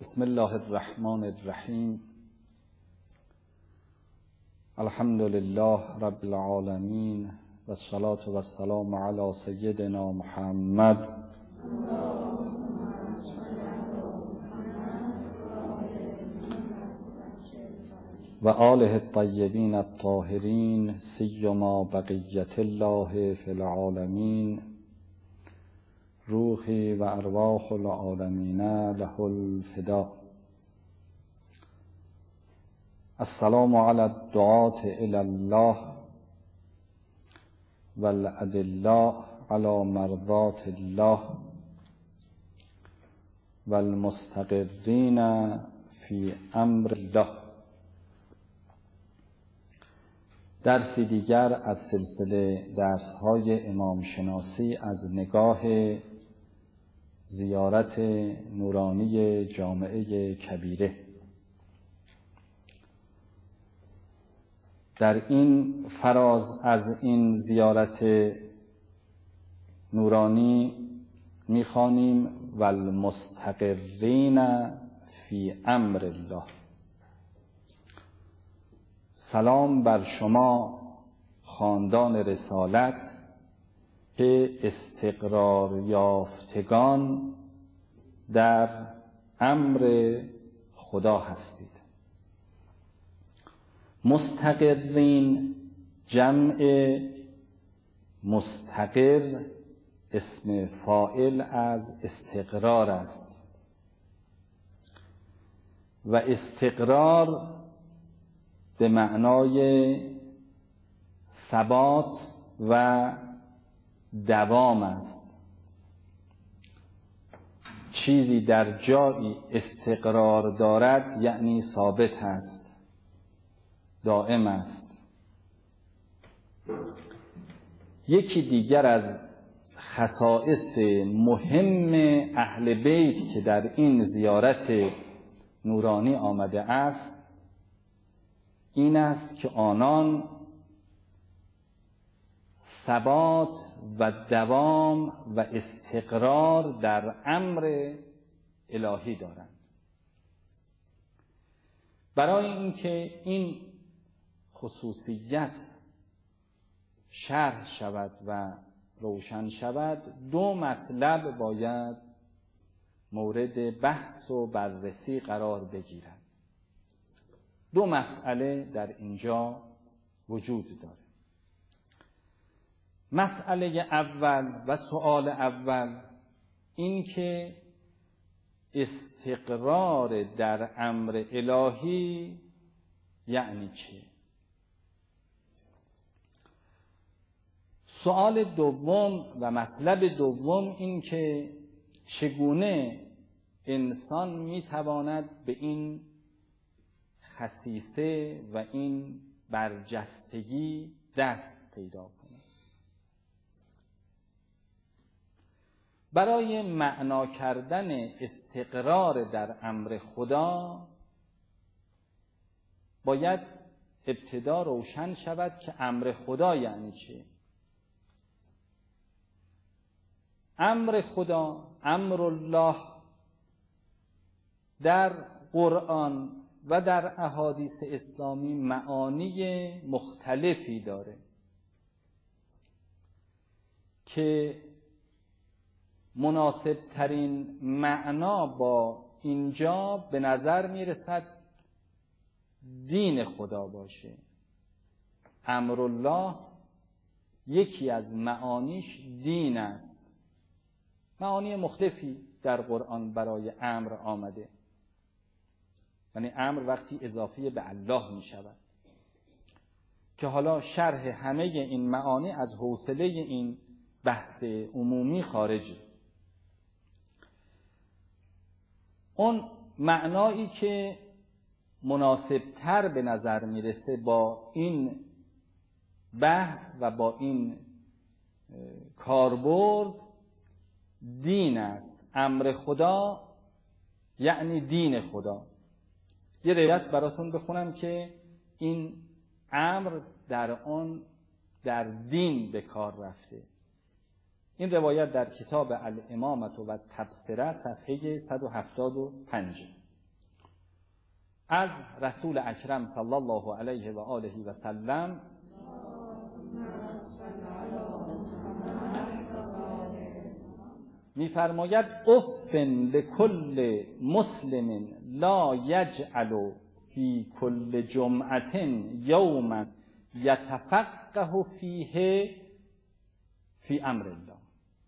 بسم الله الرحمن الرحیم. الحمد لله رب العالمین و الصلاة و السلام علی سیدنا محمد و آله الطیبین الطاهرین سیما بقیت الله فی العالمین روحی و ارواح العالمین له الفدا. السلام علی الدعاة الی الله والادلاء علی مرضات الله والمستقرین فی امر الله. درسی دیگر از سلسله درس‌های امام شناسی از نگاه زیارت نورانی جامعه کبیره. در این فراز از این زیارت نورانی می‌خوانیم والمستقرین فی امر الله. سلام بر شما خاندان رسالت که استقرار یافتگان در امر خدا هستید. مستقرین جمع مستقر اسم فاعل از استقرار است و استقرار به معنای ثبات و دوام است. چیزی در جایی استقرار دارد یعنی ثابت است، دائم است. یکی دیگر از خصائص مهم اهل بیت که در این زیارت نورانی آمده است این است که آنان ثبات و دوام و استقرار در امر الهی دارند. برای اینکه این خصوصیت شرح شود و روشن شود دو مطلب باید مورد بحث و بررسی قرار بگیرد. دو مسئله در اینجا وجود داره. مسئله اول و سؤال اول این که استقرار در امر الهی یعنی چه؟ سؤال دوم و مطلب دوم این که چگونه انسان میتواند به این خصیصه و این برجستگی دست پیدا کنه. برای معنا کردن استقرار در امر خدا باید ابتدا روشن شود که امر خدا یعنی چه. امر خدا، امر الله، در قرآن و در احادیث اسلامی معانی مختلفی داره که مناسب ترین معنا با اینجا به نظر میرسد دین خدا باشه. امر الله یکی از معانیش دین است. معانی مختلفی در قرآن برای امر آمده، یعنی امر وقتی اضافی به الله می شود که حالا شرح همه این معانی از حوصله این بحث عمومی خارجه. اون معنایی که مناسب تر به نظر میرسه با این بحث و با این کاربرد دین است. امر خدا یعنی دین خدا. یه روایت براتون بخونم که این امر در آن در دین به کار رفته. این روایت در کتاب الامامة و تبصره صفحه 175. از رسول اکرم صلی الله علیه و آله و سلم می‌فرماید افن لکل مسلم لا یجعل فی کل جمعة یوما یتفقه فیه فی امر الله.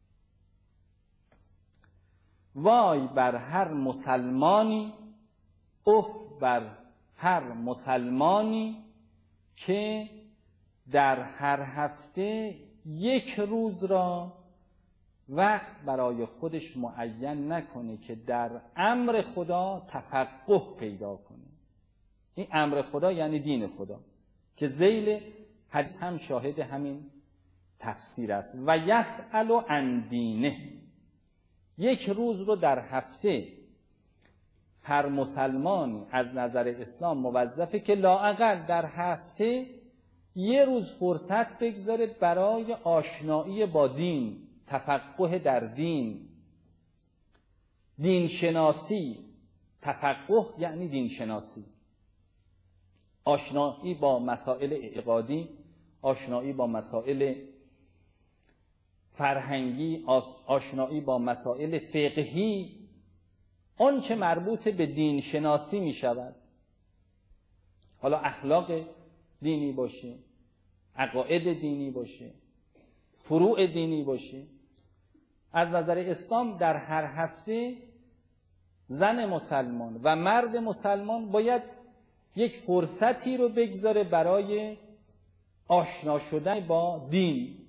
وای بر هر مسلمانی، اف بر هر مسلمانی که در هر هفته یک روز را وقت برای خودش معین نکنه که در امر خدا تفقه پیدا کنه. این امر خدا یعنی دین خدا که ذیل حدیث هم شاهد همین تفسیر است. و یسأل عن دینه، یک روز رو در هفته هر مسلمانی از نظر اسلام موظفه که لااقل در هفته یه روز فرصت بگذاره برای آشنایی با دین، تفقه در دین، دین شناسی. تفقه یعنی دین شناسی، آشنایی با مسائل اعتقادی، آشنایی با مسائل فرهنگی، آشنایی با مسائل فقهی، آنچه مربوط به دین شناسی می شود. حالا اخلاق دینی باشه، عقاید دینی باشه، فروع دینی باشه. از نظر اسلام در هر هفته زن مسلمان و مرد مسلمان باید یک فرصتی رو بگذاره برای آشنا شدن با دین.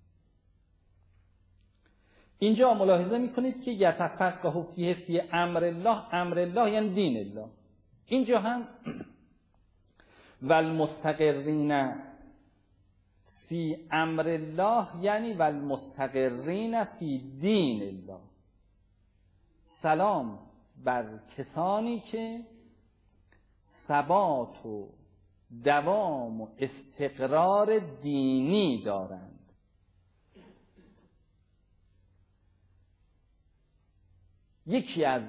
اینجا ملاحظه میکنید که یتفقه فیه فی امر الله، امر الله یعنی دین الله. اینجا هم والمستقرین فی امر الله یعنی والمستقرین فی دین الله. سلام بر کسانی که ثبات و دوام و استقرار دینی دارند. یکی از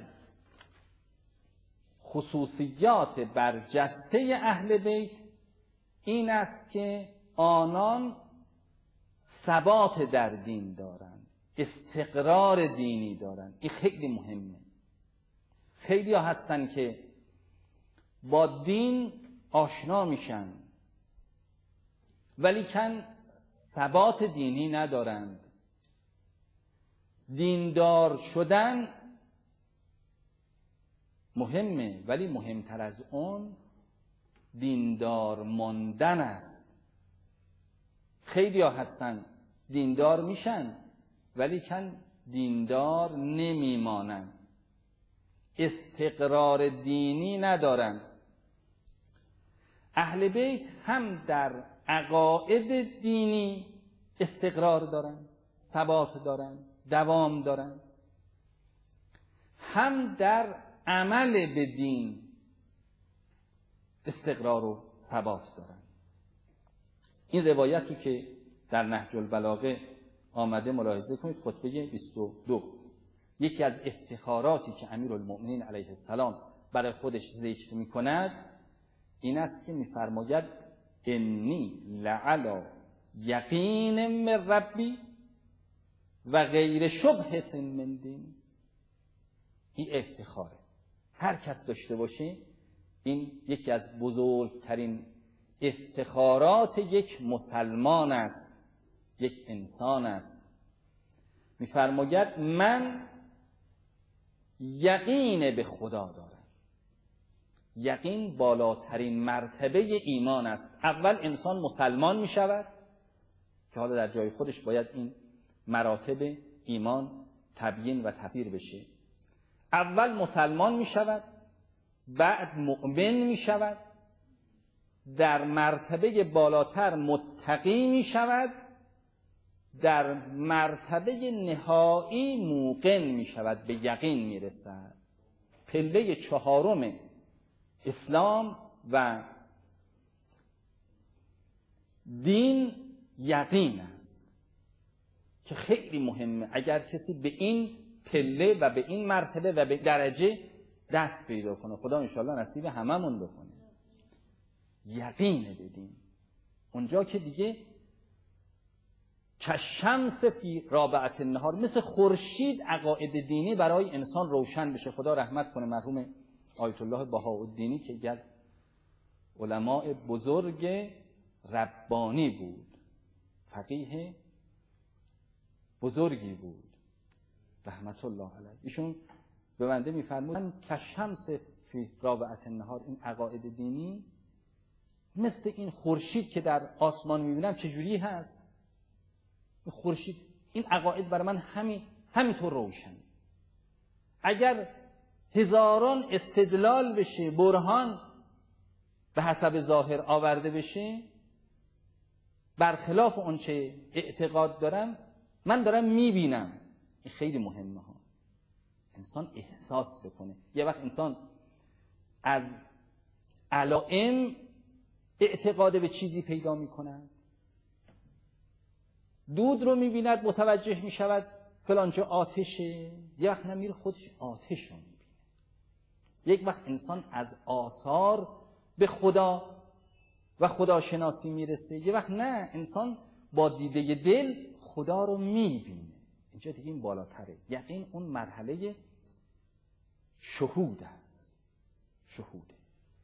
خصوصیات برجسته اهل بیت این است که آنان ثبات در دین دارند، استقرار دینی دارند. این خیلی مهمه. خیلی ها هستن که با دین آشنا میشن ولیکن ثبات دینی ندارند. دیندار شدن مهمه ولی مهمتر از اون دیندار ماندن است. خیلی ها هستن دیندار میشن ولیکن دیندار نمیمانن، استقرار دینی ندارن. اهل بیت هم در عقاید دینی استقرار دارن، ثبات دارن، دوام دارن، هم در عمل به دین استقرار و ثبات دارن. این روایتی که در نهج البلاغه آمده ملاحظه کنید، خطبه 22. یکی از افتخاراتی که امیرالمؤمنین علیه السلام برای خودش ذکر می کند این است که می فرماید انی لعلی یقین من ربی و غیر شبهة من دین. این افتخاره، هر کس داشته باشه. این یکی از بزرگترین افتخارات یک مسلمان است، یک انسان است. می‌فرماید من یقین به خدا دارم. یقین بالاترین مرتبه ایمان است. اول انسان مسلمان می‌شود که حالا در جای خودش باید این مراتب ایمان تبیین و تفسیر بشه. اول مسلمان می‌شود، بعد مؤمن می‌شود، در مرتبه بالاتر متقی می‌شود، در مرتبه نهایی موقن می‌شود، به یقین می‌رسد. پله چهارم اسلام و دین یقین است که خیلی مهمه. اگر کسی به این پله و به این مرتبه و به درجه دست پیدا کنه. خدا انشالله نصیب هممون بکنه. یقین بدیم اونجا که دیگه کشمس فی رابعه النهار، مثل خورشید عقاید دینی برای انسان روشن بشه. خدا رحمت کنه مرحوم آیت الله بهاءالدینی که یک علماء بزرگ ربانی بود، فقیه بزرگی بود رحمت الله علیه. ایشون به بنده میفرمودن کشمس فی رابعه النهار، این عقاید دینی مثل این خورشید که در آسمان میبینم چجوری هست. خورشید، این عقاید برای من همینطور روشن. اگر هزاران استدلال بشه، برهان به حسب ظاهر آورده بشه برخلاف اون چه اعتقاد دارم، من دارم میبینم. این خیلی مهمه ها، انسان احساس بکنه. یه وقت انسان از علائم اعتقاد به چیزی پیدا میکنه، دود رو میبیند متوجه میشود فلانجا آتشه، یه وقت نمیره خودش آتش رو میبینه. یک وقت انسان از آثار به خدا و خداشناسی میرسه، یه وقت نه، انسان با دیده دل خدا رو میبینه. اینجا دیگه این بالاتره. یقین اون مرحله شهود است. شهوده.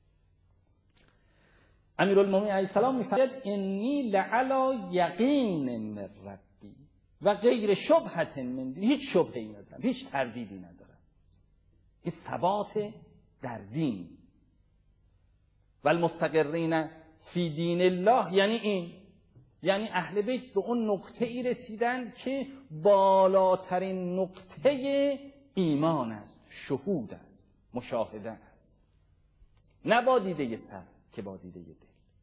امیرالمومنین علیه السلام میفرماید انی لعلی یقین من ربی و غیر شبهة من دین. هیچ شبهه‌ای ندارم، هیچ تردیدی ندارم. این ثبات در دین. و المستقرین فی دین الله، یعنی این، یعنی اهل بیت به اون نقطه ای رسیدن که بالاترین نقطه ایمان است، شهود است، مشاهده است، نه با دیده سر که با دیده دل.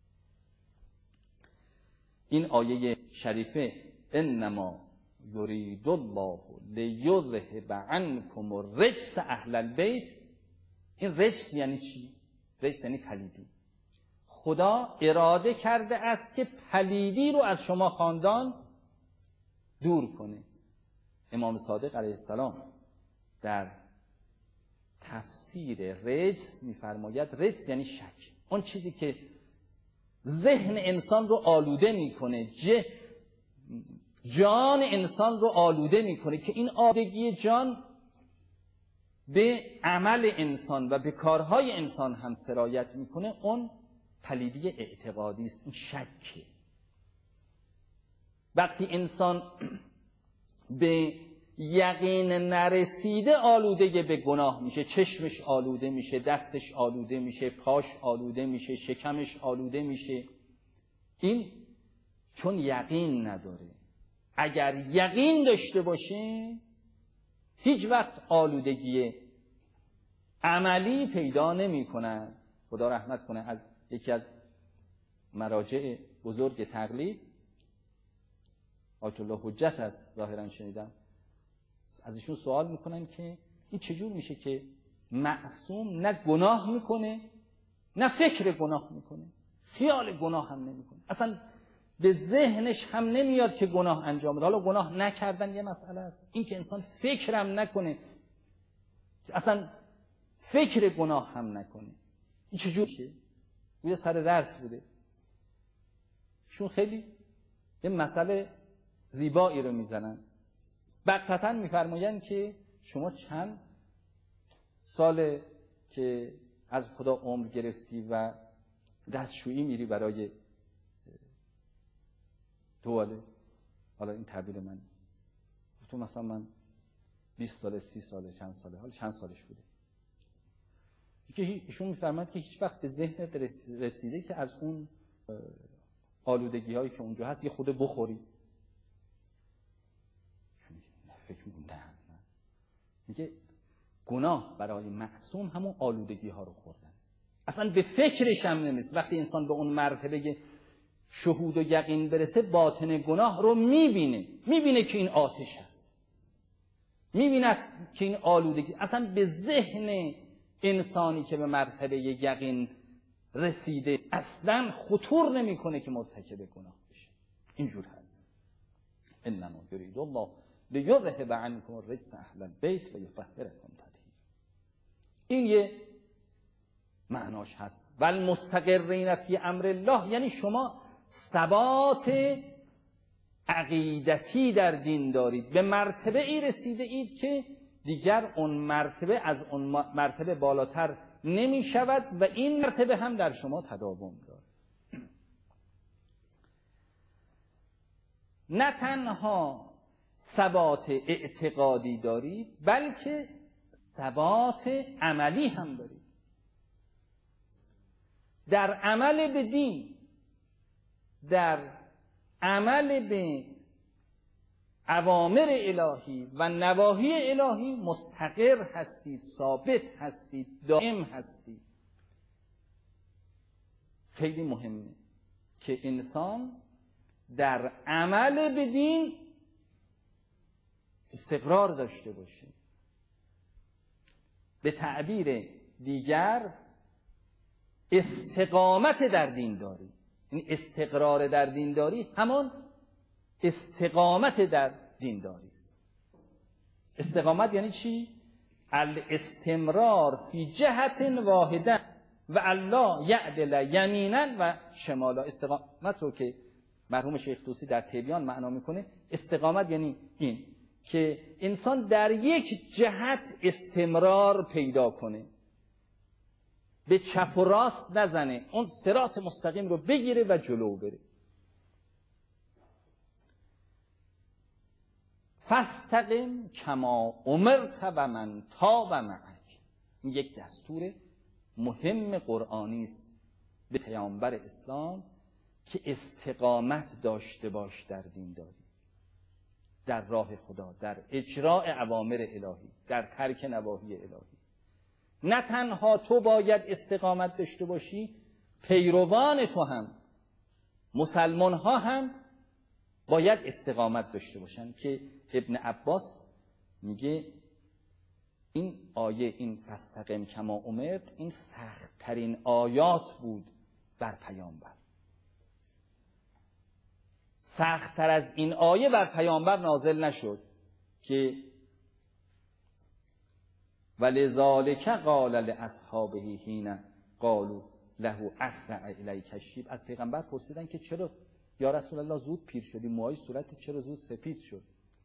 این آیه شریفه انما یرید الله لیذهب عنکم الرجس اهل البیت، این رجس یعنی چی؟ رجس یعنی پلیدی. خدا اراده کرده است که پلیدی رو از شما خاندان دور کنه. امام صادق علیه السلام در تفسیر رجس میفرماید رجس یعنی شک، اون چیزی که ذهن انسان رو آلوده میکنه، جان انسان رو آلوده میکنه، که این آلودگی جان به عمل انسان و به کارهای انسان هم سرایت میکنه. اون پلیدی اعتقادی است، این شکه. وقتی انسان به یقین نرسیده آلوده به گناه میشه، چشمش آلوده میشه، دستش آلوده میشه، پاش آلوده میشه، شکمش آلوده میشه. این چون یقین نداره. اگر یقین داشته باشه هیچ وقت آلودگی عملی پیدا نمی کنه. خدا رحمت کنه. از یکی از مراجع بزرگ تقلید، آیت الله حجت است ظاهرا شنیدم، از ایشون سوال میکنن که این چجور میشه که معصوم نه گناه میکنه نه فکر گناه میکنه، خیال گناه هم نمیکنه، اصلا به ذهنش هم نمیاد که گناه انجام بده. حالا گناه نکردن یه مسئله است، این که انسان فکرم نکنه، اصلا فکر گناه هم نکنه، این چجور میشه؟ یه سر درس بوده، شون خیلی یه مسئله زیبایی رو میزنن. بغتتا میفرمایند که شما چند ساله که از خدا عمر گرفتی و دستشویی میری برای تواله؟ حالا این تعبیر من، تو مثلا من 20 ساله 30 ساله چند ساله، حالا چند سالش بوده. ایشون میفرماید که هیچ وقت به ذهنت رسیده که از اون آلودگی هایی که اونجا هست یه خود بخوری؟ فکر میکنم نه. میگه گناه برای معصوم همون آلودگی ها رو خوردن، اصلا به فکرش هم نمیرسه. وقتی انسان به اون مرتبه شهود و یقین برسه، باطن گناه رو میبینه که این آتش هست، میبینه که این آلودگی، اصلا به ذهن انسانی که به مرتبه یقین رسیده اصلا خطور نمیکنه که مرتکب گناه بشه. اینجور هست. انما یرید الله لیذهب عنکم الرجس اهل البیت و یطهرکم تطهیرا. این یه معناش هست. والمستقرین فی امر الله، یعنی شما ثبات عقیدتی در دین دارید، به مرتبه ای رسیده اید که دیگر اون مرتبه از اون مرتبه بالاتر نمی شود و این مرتبه هم در شما تداوم دارد. نه تنها ثبات اعتقادی دارید بلکه ثبات عملی هم دارید. در عمل به دین، در عمل به اوامر الهی و نواهی الهی مستقر هستید، ثابت هستید، دائم هستید. خیلی مهمه که انسان در عمل به دین استقرار داشته باشه. به تعبیر دیگر استقامت در دینداری، این استقرار در دینداری همان استقامت در دینداری است. استقامت یعنی چی؟ الاستمرار فی جهت واحده و الله یعدل یمینا و شمالا. استقامت رو که مرحوم شیخ طوسی در تبیان معنا میکنه، استقامت یعنی این که انسان در یک جهت استمرار پیدا کنه، به چپ و راست نزنه، اون صراط مستقیم رو بگیره و جلو بره. فاستقم کما امرت و من تاب معک. این یک دستور مهم قرآنی است به پیامبر اسلام که استقامت داشته باش در دینداری، در راه خدا، در اجراء اوامر الهی، در ترک نواهی الهی. نه تنها تو باید استقامت داشته باشی، پیروان تو هم، مسلمان ها هم باید استقامت داشته باشن. که ابن عباس میگه این آیه، این فاستقم کما امرت، این سخت ترین آیات بود بر پیامبر. سخت تر از این آیه بر پیامبر نازل نشد که ولذالک قال لاصحابه حین قالوا له اسرع الیک الشیب. از پیغمبر پرسیدن که چرا یا رسول الله زود پیر شدی، موهای صورت چرا زود سپید شد؟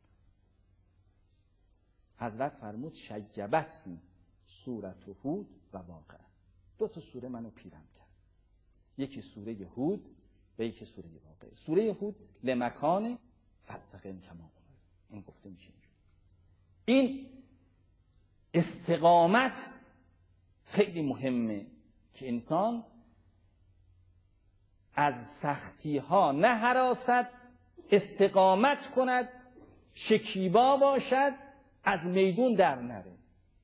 حضرت فرمود شیبتنی سورة هود و واقعه. دو تا سوره منو پیرم کرد، یکی سوره هود و یکی سوره واقعه. سوره هود لمکان فاستقم کما امرت، این گفته میشه. این استقامت خیلی مهمه که انسان از سختی ها نه هراست، استقامت کند، شکیبا باشد، از میدون در نره.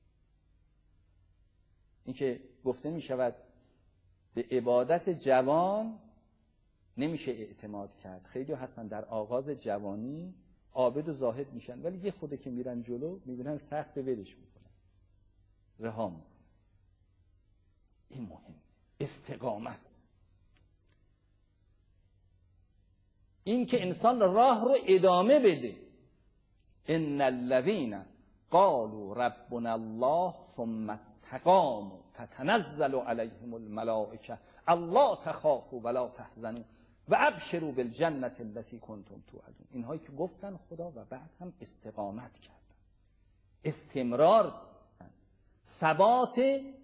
این که گفته می شود به عبادت جوان نمیشه اعتماد کرد. خیلی هستن در آغاز جوانی عابد و زاهد میشن، ولی یه خوده که میرن جلو میبینن سخت ولش میکنن، رها میکنن. این مهم، استقامت. این که انسان راه رو ادامه بده. ان الذين قالوا ربنا الله ثم استقاموا تتنزل عليهم الملائكه الا تخافوا ولا تحزنوا وابشروا بالجنه التي كنتم توعدون. اینهایی که گفتن خدا و بعد هم استقامت کردن، استمرار داشتن، ثبات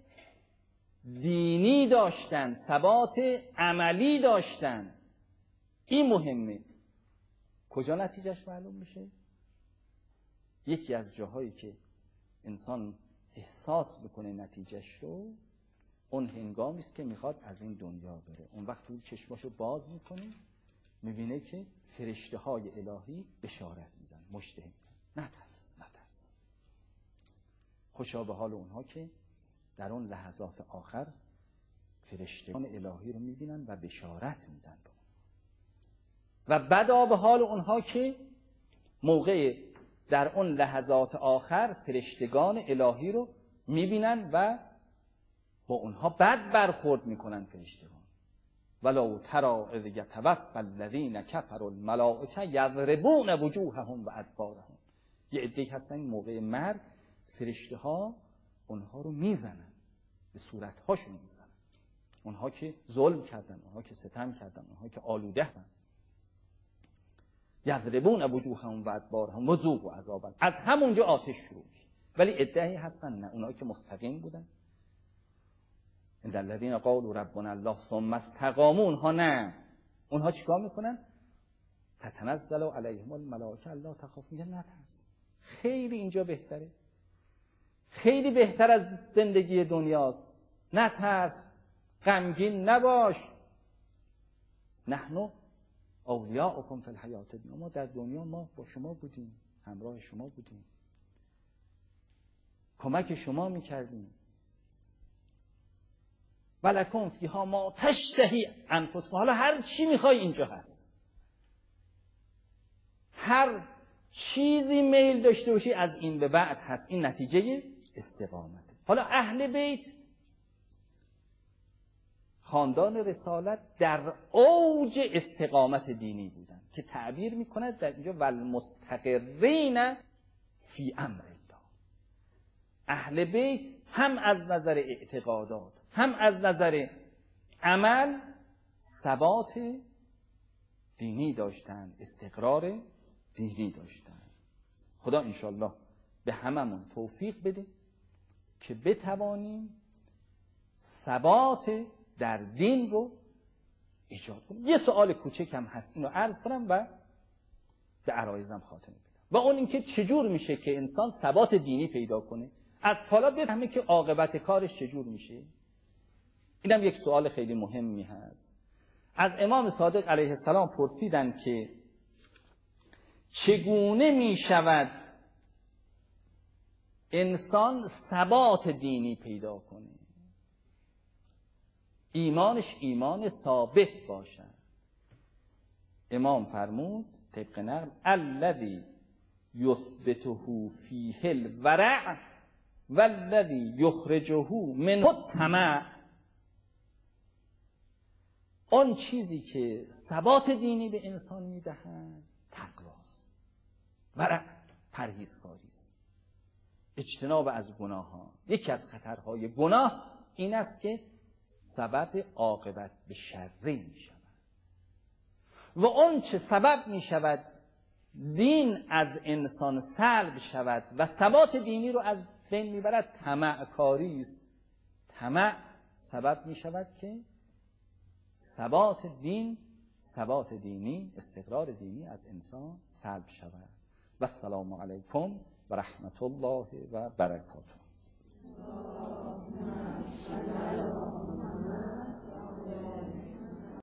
دینی داشتن، ثبات عملی داشتن. این مهمه. کجا نتیجهش معلوم میشه؟ یکی از جاهایی که انسان احساس بکنه نتیجهش رو، اون هنگامی است که میخواد از این دنیا بره. اون وقت اون چشماشو باز میکنه، میبینه که فرشته های الهی بشارت میدن، مژده میدن، نترس. خوشا به حال اونها که در اون لحظات آخر فرشتگان الهی رو میبینن و بشارت میدن به اون. و بدا به حال اونها که موقع در اون لحظات آخر فرشتگان الهی رو میبینن و با اونها بد برخورد میکنن فرشتگان. ولو تری اذ یتوفی الذین کفروا الملائکه یضربون وجوههم و ادبارهم. یه عده‌ای هستن موقع مرگ فرشته ها اونها رو میزنن، به صورتهاشون میزنن. اونها که ظلم کردن، اونها که ستم کردن، اونها که آلوده هستن. یضربون وجوههم و ادبارهم و ذوقوا عذاب. از همونجا آتش شروع میشه. ولی ادعی هستن نه، اونها که مستقیم بودن، ان الذين قالوا ربنا الله ثم استقاموا، اونها نه. اونها چیکار میکنن؟ تتنزل علیهم الملائکه الا تخافوا، میگن نترس. خیلی اینجا بهتره، خیلی بهتر از زندگی دنیاست. نترس، غمگین نباش. نحن اولیاؤکم فی الحیات الدنیا، ما در دنیا ما با شما بودیم، همراه شما بودیم، کمک شما میکردیم. ولکم فیها ما تشتهی انفسکم، حالا هر چی میخوای اینجا هست، هر چیزی میل داشته باشی از این به بعد هست. این نتیجه استقامت. حالا اهل بیت، خاندان رسالت، در اوج استقامت دینی بودن که تعبیر میکند در اینجا والمستقرین فی امر الله. اهل بیت هم از نظر اعتقادات هم از نظر عمل ثبات دینی داشتن، استقرار دینی داشتن. خدا انشالله به هممون توفیق بده که بتوانیم ثبات در دین رو ایجاد کنیم. یه سوال کوچکم هست، اینو عرض کنم و به عرایزم خاتمه بدم. و اون اینکه چجور میشه که انسان ثبات دینی پیدا کنه، از حالا بفهمه که عاقبت کارش چجور میشه. اینم یک سوال خیلی مهمی هست. از امام صادق علیه السلام پرسیدن که چگونه میشود انسان ثبات دینی پیدا کنه، ایمانش ایمان ثابت باشد. امام فرمود طبق نقل الذی یثبته فیه الورع والذی یخرجه منه الطمع. اون چیزی که ثبات دینی به انسان میدهد تقواست، ورع پرهیزکاری است، اجتناب از گناه ها. یکی از خطرهای گناه این است که سبب عاقبت به شری می شود و اون چه سبب می شود دین از انسان سلب شود و ثبات دینی رو از بین می برد طمع کاری است. طمع سبب می شود که ثبات دینی، استقرار دینی از انسان سلب شود. و السلام علیکم و رحمت الله و برکاته.